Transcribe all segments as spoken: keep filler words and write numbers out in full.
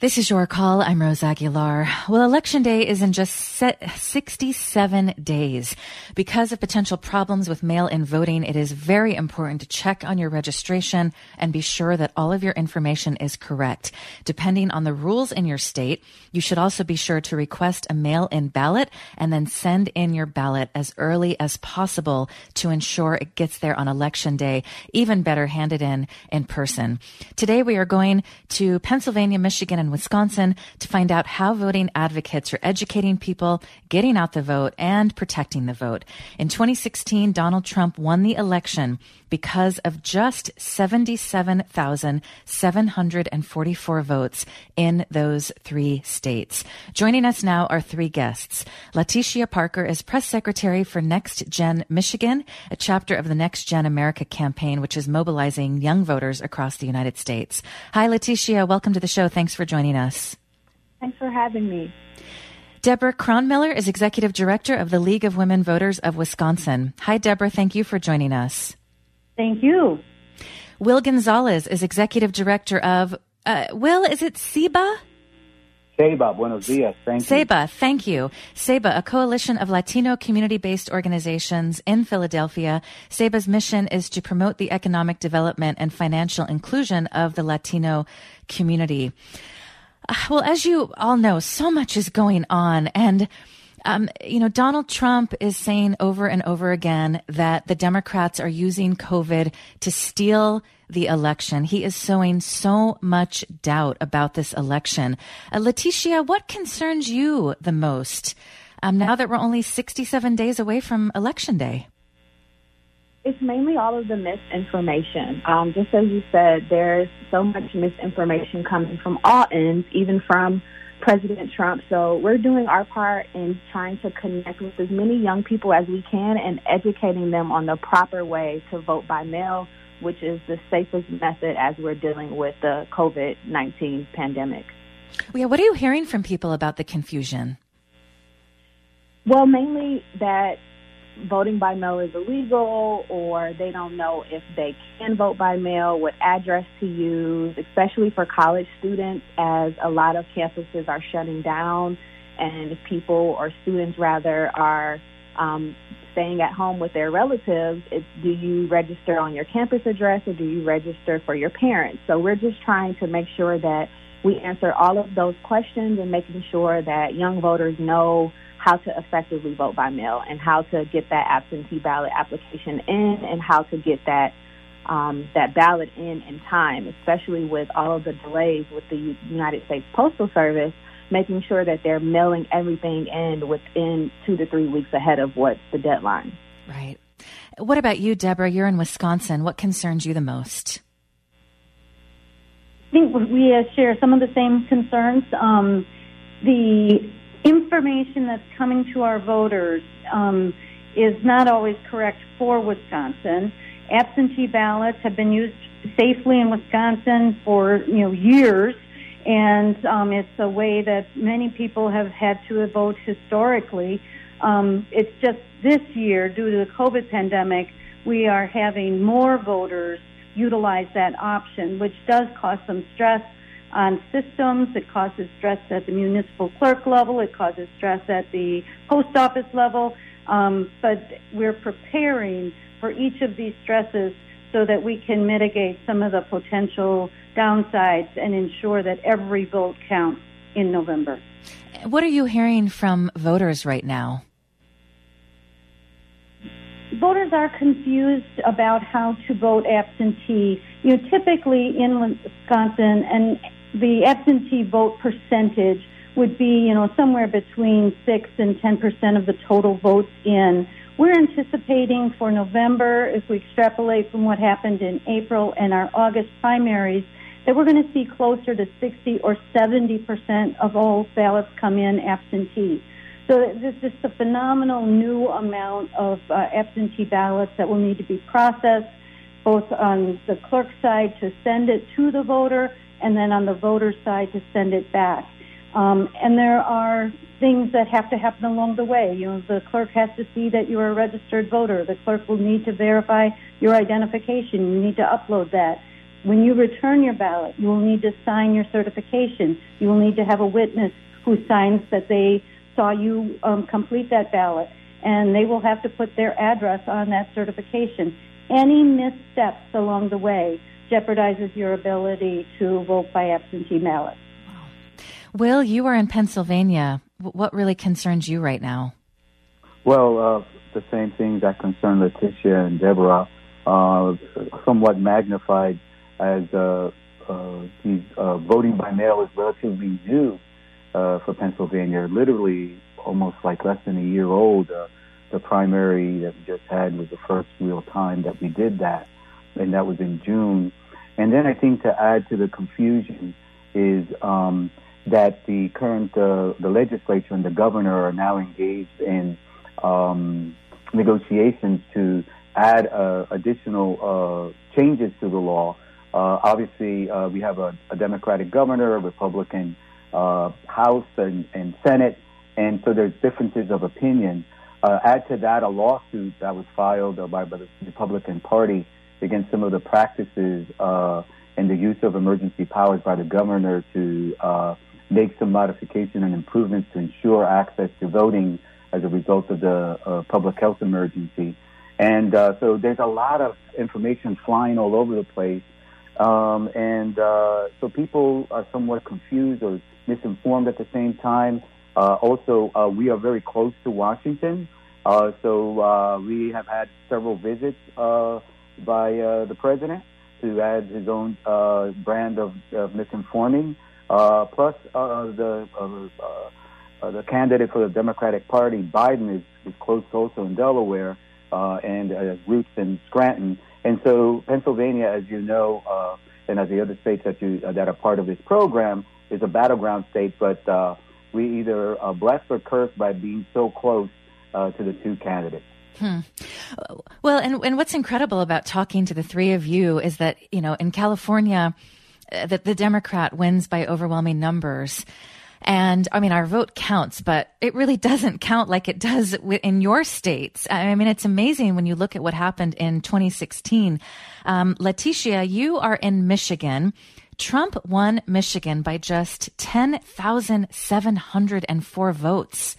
This is Your Call. I'm Rose Aguilar. Well, Election Day is in just sixty-seven days. Because of potential problems with mail-in voting, it is very important to check on your registration and be sure that all of your information is correct. Depending on the rules in your state, you should also be sure to request a mail-in ballot and then send in your ballot as early as possible to ensure it gets there on Election Day. Even better, hand it in in person. Today, we are going to Pennsylvania, Michigan, and Wisconsin to find out how voting advocates are educating people, getting out the vote, and protecting the vote. In twenty sixteen, Donald Trump won the election because of just seventy-seven thousand seven hundred forty-four votes in those three states. Joining us now are three guests. Letitia Parker is press secretary for Next Gen Michigan, a chapter of the Next Gen America campaign, which is mobilizing young voters across the United States. Hi, Letitia. Welcome to the show. Thanks for joining us. Thanks for having me. Deborah Kronmiller is executive director of the League of Women Voters of Wisconsin. Hi, Deborah. Thank you for joining us. Thank you. Will Gonzalez is executive director of, uh, Will, is it SEBA? SEBA, buenos dias. Thank you. SEBA, thank you. SEBA, a coalition of Latino community-based organizations in Philadelphia. SEBA's mission is to promote the economic development and financial inclusion of the Latino community. Uh, well, as you all know, so much is going on, and Um, you know, Donald Trump is saying over and over again that the Democrats are using COVID to steal the election. He is sowing so much doubt about this election. Uh, Letitia, what concerns you the most um, now that we're only sixty-seven days away from Election Day? It's mainly all of the misinformation. Um, just as you said, there's so much misinformation coming from all ends, even from President Trump. So we're doing our part in trying to connect with as many young people as we can and educating them on the proper way to vote by mail, which is the safest method as we're dealing with the COVID nineteen pandemic. Yeah, what are you hearing from people about the confusion? Well, mainly that voting by mail is illegal, or they don't know if they can vote by mail, what address to use, especially for college students, as a lot of campuses are shutting down and people, or students rather, are um, staying at home with their relatives. It's, do you register on your campus address, or do you register for your parents? So we're just trying to make sure that we answer all of those questions and making sure that young voters know how to effectively vote by mail and how to get that absentee ballot application in and how to get that um, that ballot in in time, especially with all of the delays with the United States Postal Service, making sure that they're mailing everything in within two to three weeks ahead of what's the deadline. Right. What about you, Deborah? You're in Wisconsin. What concerns you the most? I think we uh, share some of the same concerns. Um, the information that's coming to our voters um, is not always correct for Wisconsin. Absentee ballots have been used safely in Wisconsin for you know years, and um, it's a way that many people have had to vote historically. Um, it's just this year, due to the COVID pandemic, we are having more voters utilize that option, which does cause some stress on systems. It causes stress at the municipal clerk level. It causes stress at the post office level. Um, but we're preparing for each of these stresses so that we can mitigate some of the potential downsides and ensure that every vote counts in November. What are you hearing from voters right now? Voters are confused about how to vote absentee. You know, typically in Wisconsin, and the absentee vote percentage would be, you know, somewhere between six and ten percent of the total votes in. We're anticipating for November, if we extrapolate from what happened in April and our August primaries, that we're going to see closer to sixty or seventy percent of all ballots come in absentee. So this is a phenomenal new amount of uh, absentee ballots that will need to be processed, both on the clerk side to send it to the voter and then on the voter side to send it back. Um, and there are things that have to happen along the way. You know, the clerk has to see that you're a registered voter. The clerk will need to verify your identification. You need to upload that. when you return your ballot, you will need to sign your certification. You will need to have a witness who signs that they saw you um, complete that ballot, and they will have to put their address on that certification. Any missteps along the way jeopardizes your ability to vote by absentee ballot. Wow. Will, you are in Pennsylvania. What really concerns you right now? Well, uh, the same things that concern Letitia and Deborah, uh, somewhat magnified as uh, uh, these, uh, voting by mail is relatively new uh, for Pennsylvania. Literally, almost like less than a year old. Uh, the primary that we just had was the first real time that we did that, and that was in June. And then I think to add to the confusion is um, that the current uh, the legislature and the governor are now engaged in um, negotiations to add uh, additional uh, changes to the law. Uh, obviously, uh, we have a, a Democratic governor, a Republican uh, House and, and Senate, and so there's differences of opinion. Uh, add to that a lawsuit that was filed uh, by, by the Republican Party against some of the practices uh, and the use of emergency powers by the governor to uh, make some modification and improvements to ensure access to voting as a result of the uh, public health emergency. And uh, so there's a lot of information flying all over the place. Um, and uh, so people are somewhat confused or misinformed at the same time. Uh, also, uh, we are very close to Washington. Uh, so uh, we have had several visits uh, by uh, the president to add his own uh, brand of, of misinforming. Uh, plus, uh, the uh, uh, the candidate for the Democratic Party, Biden, is, is close also in Delaware uh, and uh, roots in Scranton. And so Pennsylvania, as you know, uh, and as the other states that you uh, that are part of this program, is a battleground state. But uh, we either are blessed or cursed by being so close uh, to the two candidates. Hmm. Well, and, and what's incredible about talking to the three of you is that, you know, in California, uh, that the Democrat wins by overwhelming numbers. And I mean, our vote counts, but it really doesn't count like it does in your states. I mean, it's amazing when you look at what happened in twenty sixteen. Um, Letitia, you are in Michigan. Trump won Michigan by just ten thousand seven hundred four votes.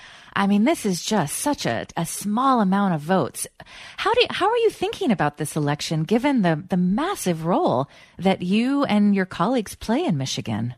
I mean, this is just such a, a small amount of votes. How do you, how are you thinking about this election, given the, the massive role that you and your colleagues play in Michigan?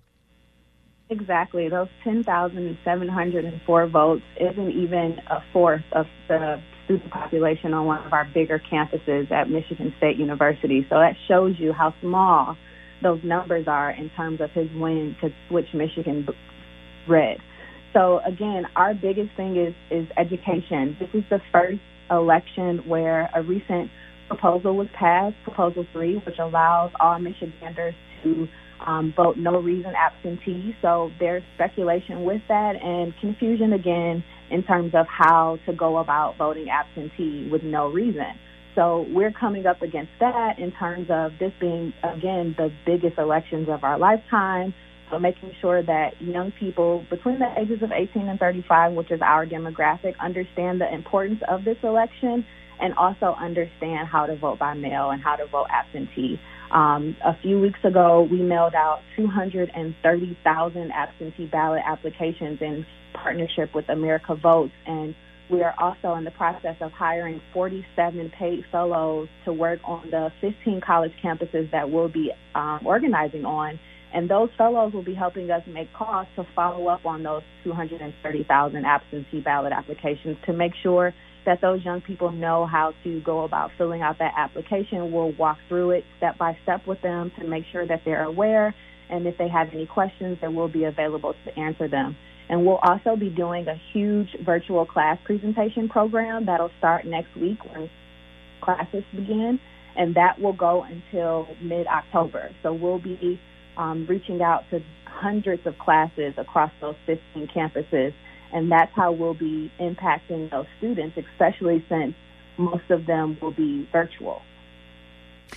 Exactly. Those ten thousand seven hundred four votes isn't even a fourth of the student population on one of our bigger campuses at Michigan State University. So that shows you how small those numbers are in terms of his win to switch Michigan red. So, again, our biggest thing is, is education. This is the first election where a recent proposal was passed, Proposal three, which allows all Michiganders to um, vote no reason absentee. So there's speculation with that and confusion, again, in terms of how to go about voting absentee with no reason. So we're coming up against that in terms of this being, again, the biggest elections of our lifetime. So making sure that young people between the ages of eighteen and thirty-five, which is our demographic, understand the importance of this election and also understand how to vote by mail and how to vote absentee. Um, a few weeks ago, we mailed out two hundred thirty thousand absentee ballot applications in partnership with America Votes, and we are also in the process of hiring forty-seven paid fellows to work on the fifteen college campuses that we'll be um, organizing on. And those fellows will be helping us make calls to follow up on those two hundred thirty thousand absentee ballot applications to make sure that those young people know how to go about filling out that application. We'll walk through it step by step with them to make sure that they're aware. And if they have any questions, then we'll be available to answer them. And we'll also be doing a huge virtual class presentation program that'll start next week when classes begin. And that will go until mid-October. So we'll be Um, reaching out to hundreds of classes across those fifteen campuses, and that's how we'll be impacting those students, especially since most of them will be virtual.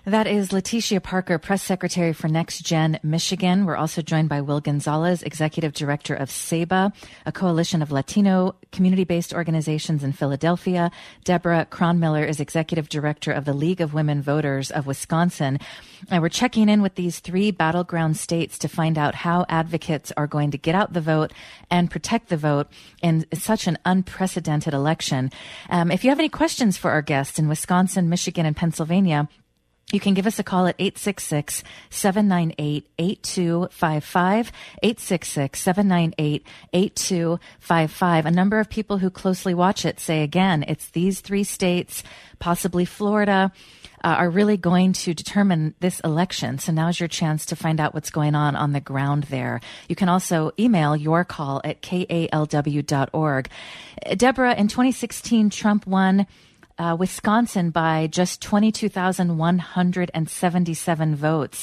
That is Leticia Parker, Press Secretary for Next Gen Michigan. We're also joined by Will Gonzalez, Executive Director of SEBA, a coalition of Latino community-based organizations in Philadelphia. Deborah Cronmiller is Executive Director of the League of Women Voters of Wisconsin. And we're checking in with these three battleground states to find out how advocates are going to get out the vote and protect the vote in such an unprecedented election. Um, if you have any questions for our guests in Wisconsin, Michigan, and Pennsylvania, you can give us a call at eight six six, seven nine eight, eight two five five, eight six six, seven nine eight, eight two five five. A number of people who closely watch it say, again, it's these three states, possibly Florida, uh, are really going to determine this election. So now's your chance to find out what's going on on the ground there. You can also email your call at K A L W dot org. Deborah, in twenty sixteen, Trump won Uh, Wisconsin by just twenty-two thousand one hundred seventy-seven votes.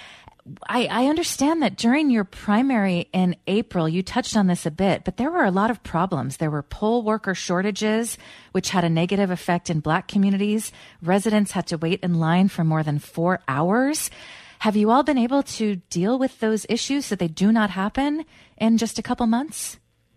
I, I understand that during your primary in April, you touched on this a bit, but there were a lot of problems. There were poll worker shortages, which had a negative effect in Black communities. Residents had to wait in line for more than four hours. Have you all been able to deal with those issues so they do not happen in just a couple months?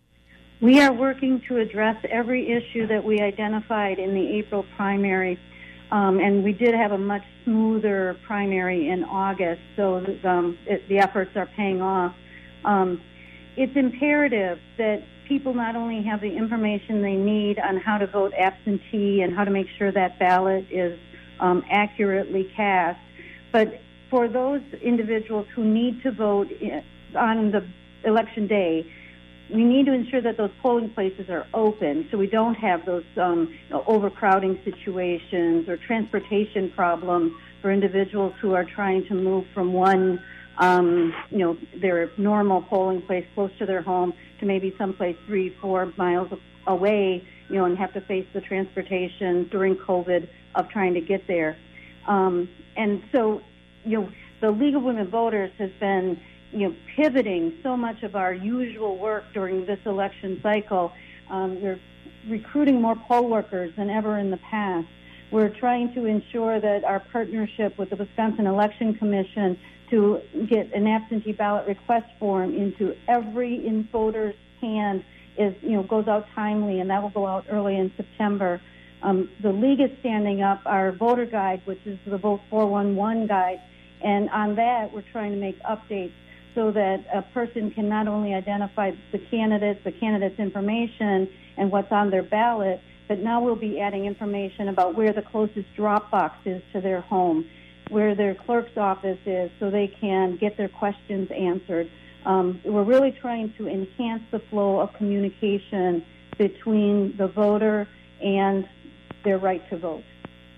We are working to address every issue that we identified in the April primary, um, and we did have a much smoother primary in August, so um, it, the efforts are paying off. Um, it's imperative that people not only have the information they need on how to vote absentee and how to make sure that ballot is um, accurately cast, but for those individuals who need to vote on the election day, we need to ensure that those polling places are open so we don't have those um, you know, overcrowding situations or transportation problems for individuals who are trying to move from one, um, you know, their normal polling place close to their home to maybe someplace three, four miles away, you know, and have to face the transportation during COVID of trying to get there. Um, and so, you know, the League of Women Voters has been you know, pivoting so much of our usual work during this election cycle. Um, we're recruiting more poll workers than ever in the past. We're trying to ensure that our partnership with the Wisconsin Election Commission to get an absentee ballot request form into every in voter's hand is, you know, goes out timely, and that will go out early in September. Um, the League is standing up our voter guide, which is the Vote four one one guide, and on that we're trying to make updates so that a person can not only identify the candidates, the candidates' information, and what's on their ballot, but now we'll be adding information about where the closest drop box is to their home, where their clerk's office is, so they can get their questions answered. Um, we're really trying to enhance the flow of communication between the voter and their right to vote.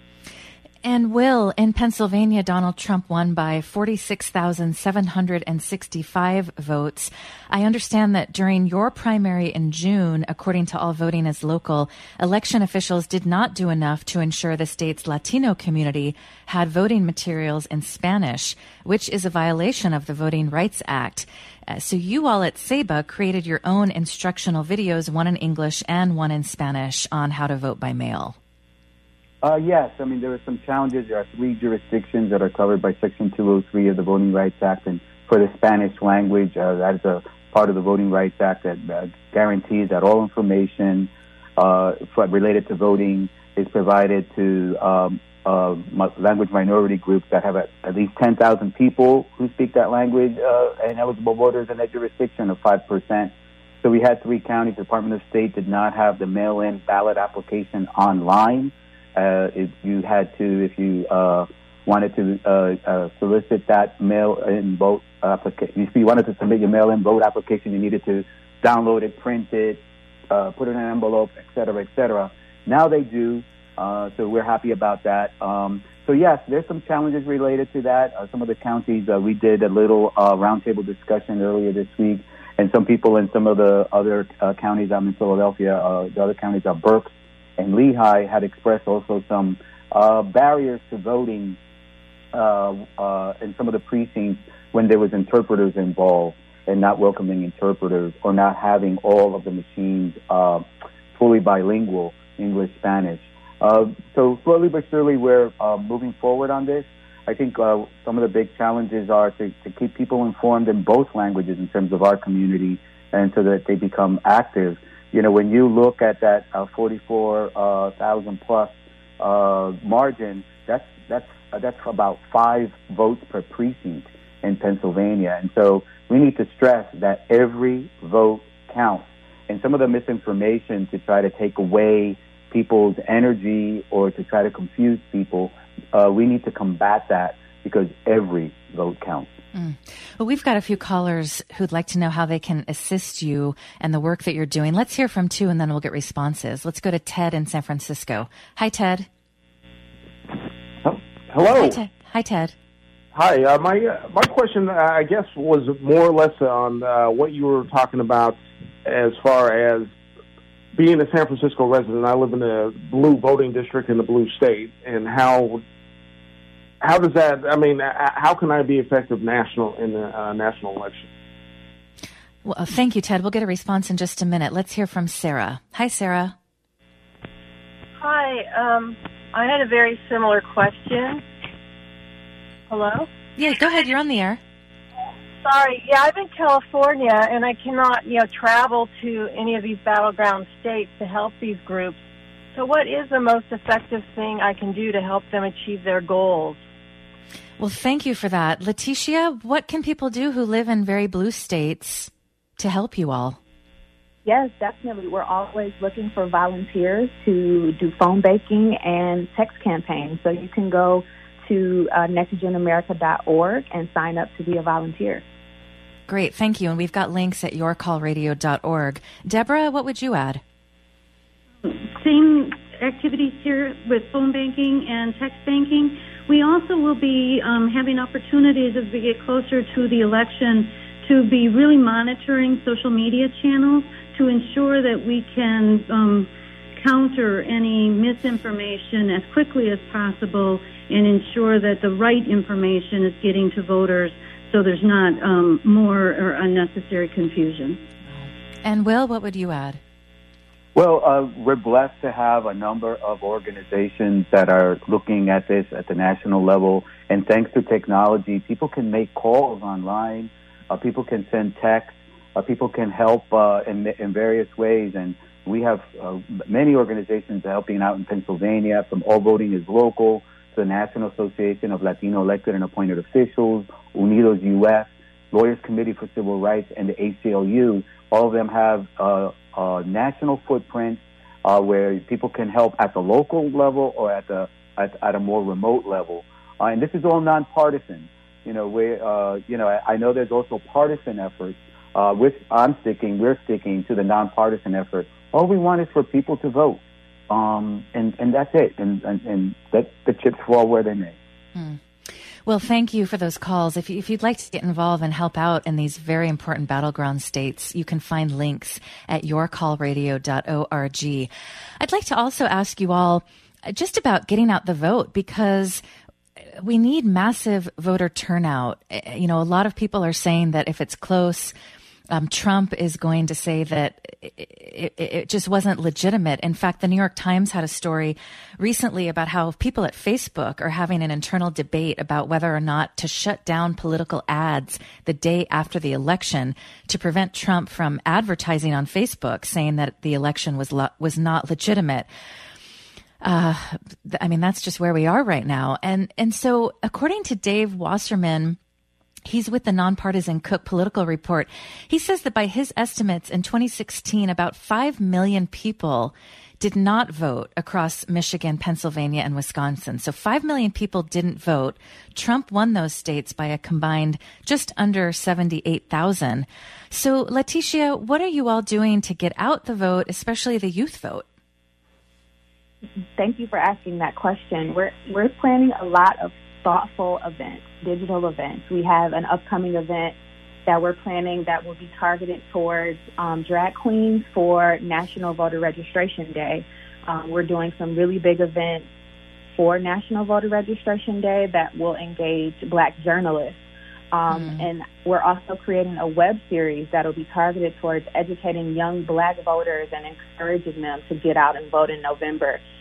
And Will, in Pennsylvania, Donald Trump won by forty-six thousand seven hundred sixty-five votes. I understand that during your primary in June, according to All Voting is Local, election officials did not do enough to ensure the state's Latino community had voting materials in Spanish, which is a violation of the Voting Rights Act. Uh, so you all at SEBA created your own instructional videos, one in English and one in Spanish, on how to vote by mail. Uh, yes, I mean, there are some challenges. There are three jurisdictions that are covered by Section two oh three of the Voting Rights Act, and for the Spanish language, uh, that is a part of the Voting Rights Act that uh, guarantees that all information uh, for, related to voting is provided to um, uh, language minority groups that have at, at least ten thousand people who speak that language uh, and eligible voters in that jurisdiction of five percent. So we had three counties. The Department of State did not have the mail-in ballot application online. Uh, if you had to, if you uh, wanted to uh, uh, solicit that mail-in vote application, if you wanted to submit your mail-in vote application, you needed to download it, print it, uh, put it in an envelope, et cetera, et cetera. Now they do, uh, so we're happy about that. Um, so yes, there's some challenges related to that. Uh, some of the counties, uh, we did a little uh, roundtable discussion earlier this week, and some people in some of the other uh, counties, I'm in Philadelphia, uh, the other counties are Berks and Lehigh, had expressed also some uh, barriers to voting uh, uh, in some of the precincts when there was interpreters involved and not welcoming interpreters or not having all of the machines uh, fully bilingual, English, Spanish. Uh, so slowly but surely we're uh, moving forward on this. I think uh, some of the big challenges are to, to keep people informed in both languages in terms of our community, and so that they become active. You know, when you look at that uh, forty-four thousand uh, plus uh, margin, that's that's uh, that's about five votes per precinct in Pennsylvania, and so we need to stress that every vote counts. And some of the misinformation to try to take away people's energy or to try to confuse people, uh, we need to combat that because every vote counts. Mm. Well, we've got a few callers who'd like to know how they can assist you and the work that you're doing. Let's hear from two, and then we'll get responses. Let's go to Ted in San Francisco. Hi, Ted. Oh, hello. Hi, Ted. Hi, Ted. Hi. Uh, my uh, my question, uh, I guess, was more or less on uh, what you were talking about as far as being a San Francisco resident. I live in a blue voting district in the blue state, and how how does that? I mean, how can I be effective national in the uh, national election? Well, thank you, Ted. We'll get a response in just a minute. Let's hear from Sarah. Hi, Sarah. Hi. Um, I had a very similar question. Hello? Yeah, go ahead. You're on the air. Sorry. Yeah, I'm in California, and I cannot, you know, travel to any of these battleground states to help these groups. So what is the most effective thing I can do to help them achieve their goals? Well, thank you for that. Leticia, what can people do who live in very blue states to help you all? Yes, definitely. We're always looking for volunteers to do phone banking and text campaigns. So you can go to uh, nexigen america dot org and sign up to be a volunteer. Great, thank you. And we've got links at your call radio dot org. Deborah, what would you add? Same activities here with phone banking and text banking. We also will be um, having opportunities as we get closer to the election to be really monitoring social media channels to ensure that we can um, counter any misinformation as quickly as possible and ensure that the right information is getting to voters so there's not um, more or unnecessary confusion. And Will, what would you add? Well, uh, we're blessed to have a number of organizations that are looking at this at the national level. And thanks to technology, people can make calls online. Uh, people can send texts. Uh, people can help uh, in, in various ways. And we have uh, many organizations helping out in Pennsylvania, from All Voting is Local, the National Association of Latino Elected and Appointed Officials, Unidos U S, Lawyers Committee for Civil Rights, and the A C L U. All of them have uh, a national footprint uh, where people can help at the local level or at the at, at a more remote level. Uh, and this is all nonpartisan. You know, we uh, you know, I, I know there's also partisan efforts. Uh, which I'm sticking, we're sticking to the nonpartisan effort. All we want is for people to vote. Um, and, and that's it. And, and, and let the chips fall where they may. Hmm. Well, thank you for those calls. If, you, if you'd like to get involved and help out in these very important battleground states, you can find links at your call radio dot org. I'd like to also ask you all just about getting out the vote, because we need massive voter turnout. You know, a lot of people are saying that if it's close, Um, Trump is going to say that it, it, it just wasn't legitimate. In fact, the New York Times had a story recently about how people at Facebook are having an internal debate about whether or not to shut down political ads the day after the election to prevent Trump from advertising on Facebook, saying that the election was lo- was not legitimate. Uh, I mean, that's just where we are right now. And and so, according to Dave Wasserman, he's with the nonpartisan Cook Political Report. He says that by his estimates in twenty sixteen, about five million people did not vote across Michigan, Pennsylvania, and Wisconsin. So five million people didn't vote. Trump won those states by a combined just under seventy-eight thousand. So, Leticia, what are you all doing to get out the vote, especially the youth vote? Thank you for asking that question. We're we're planning a lot of thoughtful events, digital events. We have an upcoming event that we're planning that will be targeted towards um, drag queens for National Voter Registration Day. Um, we're doing some really big events for National Voter Registration Day that will engage Black journalists. Um, mm. And we're also creating a web series that will be targeted towards educating young Black voters and encouraging them to get out and vote in November.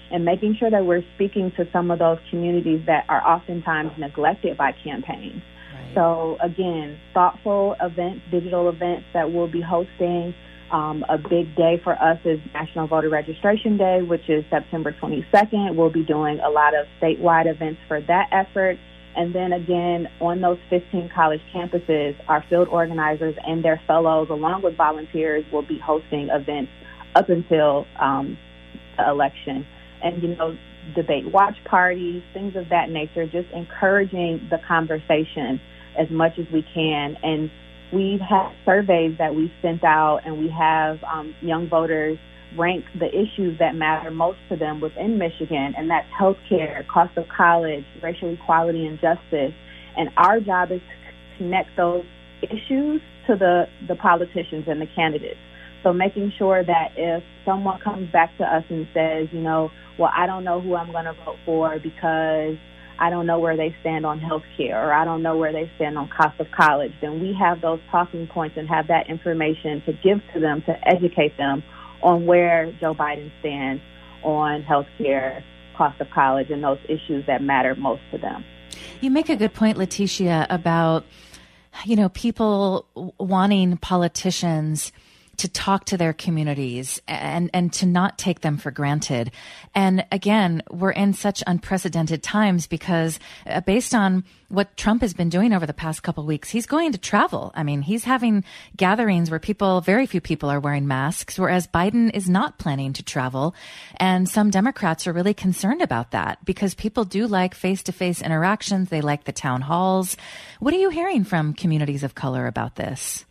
and making sure that we're speaking to some of those communities that are oftentimes neglected by campaigns. Right. So, again, thoughtful events, digital events that we'll be hosting. Um, a big day for us is National Voter Registration Day, which is September twenty-second. We'll be doing a lot of statewide events for that effort. And then again, on those fifteen college campuses, our field organizers and their fellows, along with volunteers, will be hosting events up until um, the election. And, you know, debate watch parties, things of that nature, just encouraging the conversation as much as we can. And we've had surveys that we've sent out, and we have um, young voters rank the issues that matter most to them within Michigan, and that's health care, cost of college, racial equality and justice. And our job is to connect those issues to the, the politicians and the candidates. So making sure that if someone comes back to us and says, you know, well, I don't know who I'm going to vote for because I don't know where they stand on health care, or I don't know where they stand on cost of college, then we have those talking points and have that information to give to them to educate them on where Joe Biden stands on health care, cost of college, and those issues that matter most to them. You make a good point, Letitia, about, you know, people wanting politicians to talk to their communities and, and to not take them for granted. And again, we're in such unprecedented times because uh, based on what Trump has been doing over the past couple of weeks, he's going to travel. I mean, he's having gatherings where people, very few people are wearing masks, whereas Biden is not planning to travel. And some Democrats are really concerned about that because people do like face-to-face interactions. They like the town halls. What are you hearing from communities of color about this?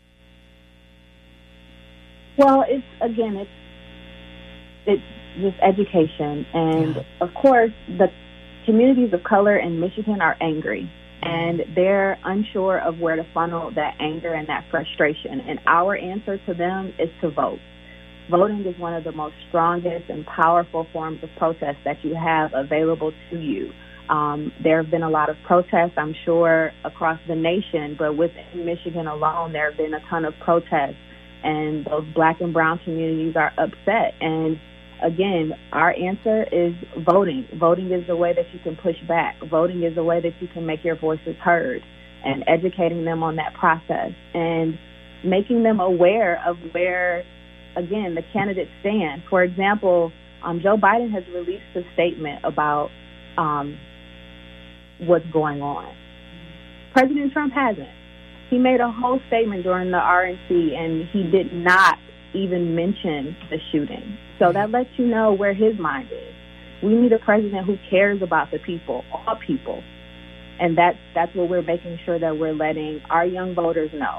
Well, it's, again, it's it's just education. And, yeah. Of course, the communities of color in Michigan are angry, and they're unsure of where to funnel that anger and that frustration. And our answer to them is to vote. Voting is one of the most strongest and powerful forms of protest that you have available to you. Um, there have been a lot of protests, I'm sure, across the nation, but within Michigan alone, there have been a ton of protests. And those black and brown communities are upset. And again, our answer is voting. Voting is the way that you can push back. Voting is the way that you can make your voices heard, and educating them on that process and making them aware of where, again, the candidates stand. For example, um, Joe Biden has released a statement about um, what's going on. President Trump hasn't. He made a whole statement during the R N C, and he did not even mention the shooting. So that lets you know where his mind is. We need a president who cares about the people, all people. And that's, that's what we're making sure that we're letting our young voters know.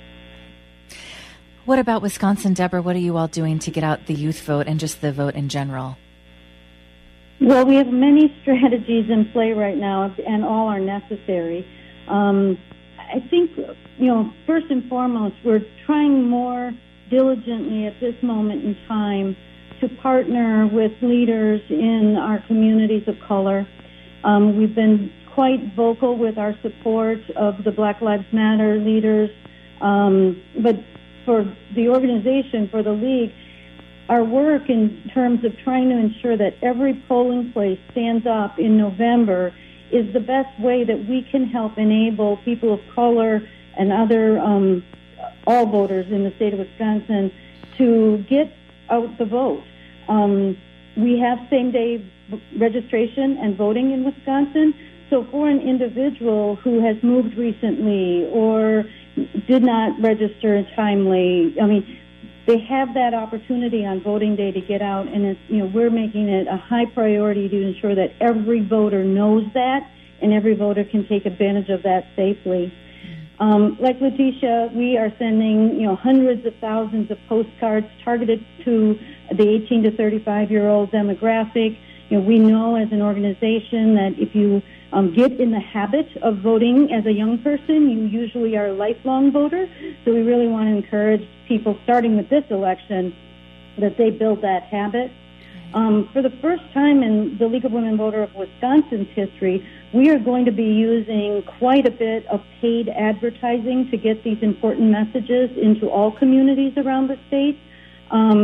What about Wisconsin, Deborah? What are you all doing to get out the youth vote and just the vote in general? Well, we have many strategies in play right now, and all are necessary. Um, I think, you know, first and foremost, we're trying more diligently at this moment in time to partner with leaders in our communities of color. Um, we've been quite vocal with our support of the Black Lives Matter leaders, um, but for the organization, for the League, our work in terms of trying to ensure that every polling place stands up in November is the best way that we can help enable people of color and other, um, all voters in the state of Wisconsin to get out the vote. Um, we have same-day registration and voting in Wisconsin, so for an individual who has moved recently or did not register timely, I mean, they have that opportunity on voting day to get out, and it's, you know, we're making it a high priority to ensure that every voter knows that and every voter can take advantage of that safely. Um, like Letitia, we are sending, you know, hundreds of thousands of postcards targeted to the eighteen to thirty-five year old demographic. You know, we know as an organization that if you um, get in the habit of voting as a young person, you usually are a lifelong voter. So we really want to encourage people, starting with this election, that they build that habit. Um, for the first time in the League of Women Voters of Wisconsin's history, we are going to be using quite a bit of paid advertising to get these important messages into all communities around the state. Um,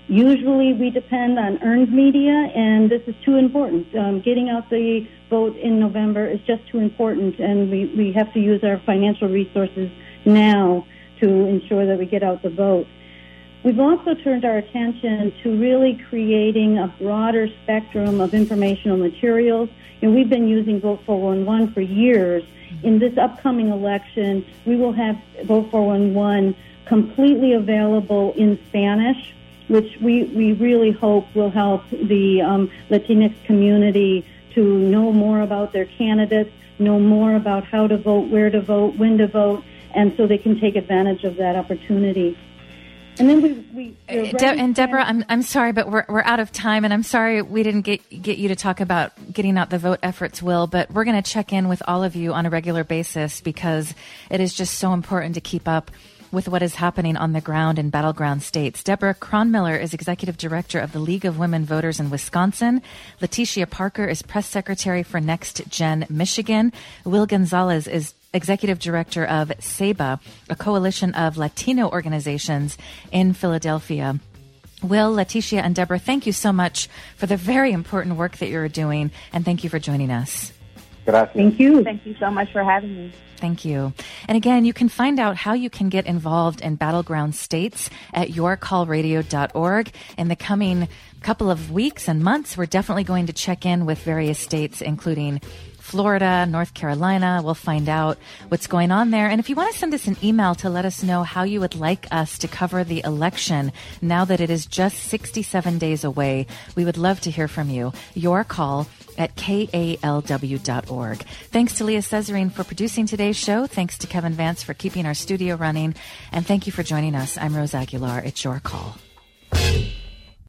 Usually we depend on earned media, and this is too important. Um, getting out the vote in November is just too important, and we, we have to use our financial resources now to ensure that we get out the vote. We've also turned our attention to really creating a broader spectrum of informational materials. You know, we've been using Vote four one one for years. In this upcoming election, we will have Vote four one one completely available in Spanish, which we, we really hope will help the um, Latinx community to know more about their candidates, know more about how to vote, where to vote, when to vote, and so they can take advantage of that opportunity. And then we, we De- and Deborah, I'm I'm sorry, but we're we're out of time, and I'm sorry we didn't get get you to talk about getting out the vote efforts, Will. But we're going to check in with all of you on a regular basis because it is just so important to keep up with what is happening on the ground in battleground states. Deborah Kronmiller is executive director of the League of Women Voters in Wisconsin. Leticia Parker is press secretary for Next Gen Michigan. Will Gonzalez is executive director of SEBA, a coalition of Latino organizations in Philadelphia. Will, Leticia, and Deborah, thank you so much for the very important work that you're doing, and thank you for joining us. Gracias. Thank you. Thank you so much for having me. Thank you. And again, you can find out how you can get involved in battleground states at your call radio dot org. In the coming couple of weeks and months, we're definitely going to check in with various states, including Florida, North Carolina. We'll find out what's going on there. And if you want to send us an email to let us know how you would like us to cover the election now that it is just sixty-seven days away, we would love to hear from you. Your call at K A L W dot org. Thanks to Leah Cesarine for producing today's show. Thanks to Kevin Vance for keeping our studio running. And thank you for joining us. I'm Rose Aguilar. It's Your Call.